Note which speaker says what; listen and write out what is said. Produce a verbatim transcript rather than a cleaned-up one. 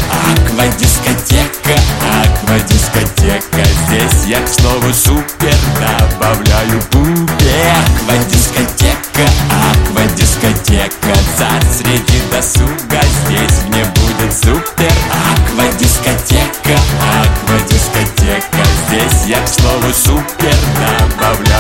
Speaker 1: Аквадискотека, аквадискотека. Здесь я, к слову, супер добавляю бубен. Аквадискотека, аквадискотека. Царь среди досуга, здесь мне будет супер. Аквадискотека, аквадискотека. Здесь я, к слову, супер добавляю